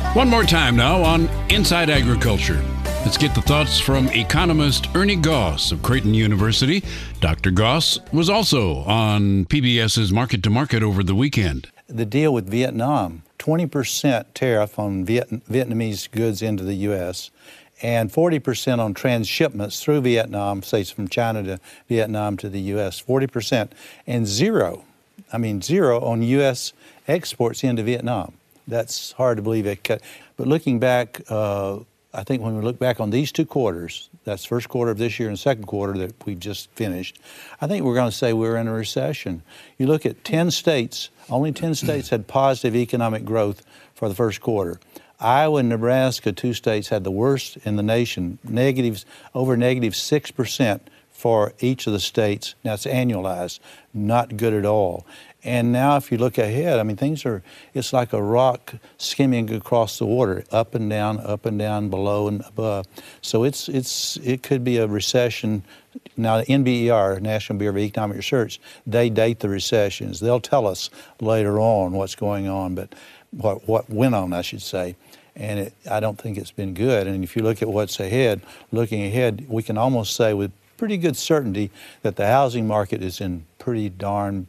One more time now on Inside Agriculture. Let's get the thoughts from economist Ernie Goss of Creighton University. Dr. Goss was also on PBS's Market to Market over the weekend. The deal with Vietnam, 20% tariff on Vietnamese goods into the U.S., and 40% on transshipments through Vietnam, say from China to Vietnam to the U.S., 40%, and zero on U.S. exports into Vietnam. That's hard to believe. But looking back, I think when we look back on these two quarters, that's first quarter of this year and second quarter that we just finished, I think we're going to say we're in a recession. You look at 10 states, only 10 states had positive economic growth for the first quarter. Iowa and Nebraska, two states, had the worst in the nation, over negative 6% for each of the states. Now it's annualized, not good at all. And now if you look ahead, it's like a rock skimming across the water, up and down, below and above. So it could be a recession. Now the NBER, National Bureau of Economic Research, they date the recessions. They'll tell us later on what's going on, but what went on, I should say. And I don't think it's been good. And if you look at what's ahead, looking ahead, we can almost say with pretty good certainty that the housing market is in pretty darn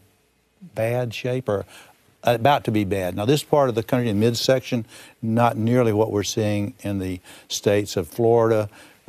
bad shape or about to be bad. Now this part of the country, in midsection, not nearly what we're seeing in the states of Florida,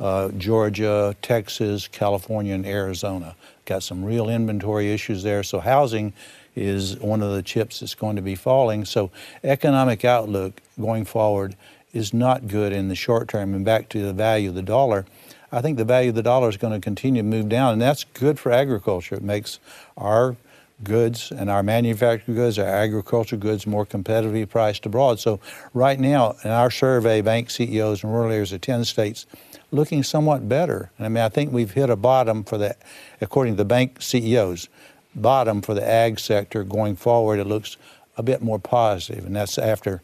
Georgia, Texas, California, and Arizona. Got some real inventory issues there. So housing is one of the chips that's going to be falling. So economic outlook going forward is not good in the short term. And back to the value of the dollar, I think the value of the dollar is going to continue to move down, and that's good for agriculture. It makes our goods and our manufactured goods, our agricultural goods, more competitively priced abroad. So right now, in our survey, bank CEOs and rural areas of 10 states, looking somewhat better. And I think we've hit a bottom for the, according to the bank CEOs, bottom for the ag sector. Going forward, it looks a bit more positive, and that's after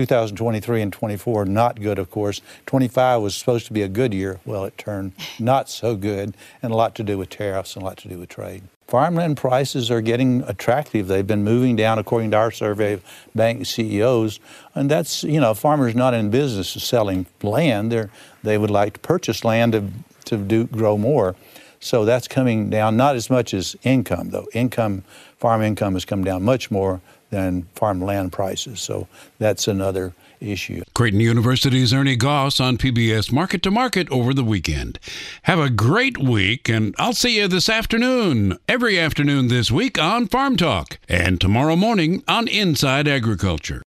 2023 and 24, not good, of course. 25 was supposed to be a good year. Well, it turned not so good, and a lot to do with tariffs and a lot to do with trade. Farmland prices are getting attractive. They've been moving down, according to our survey of bank CEOs, and that's, farmers not in business of selling land. They would like to purchase land to grow more. So that's coming down, not as much as income, though. Farm income has come down much more than farmland prices. So that's another issue. Creighton University's Ernie Goss on PBS Market to Market over the weekend. Have a great week, and I'll see you this afternoon, every afternoon this week on Farm Talk, and tomorrow morning on Inside Agriculture.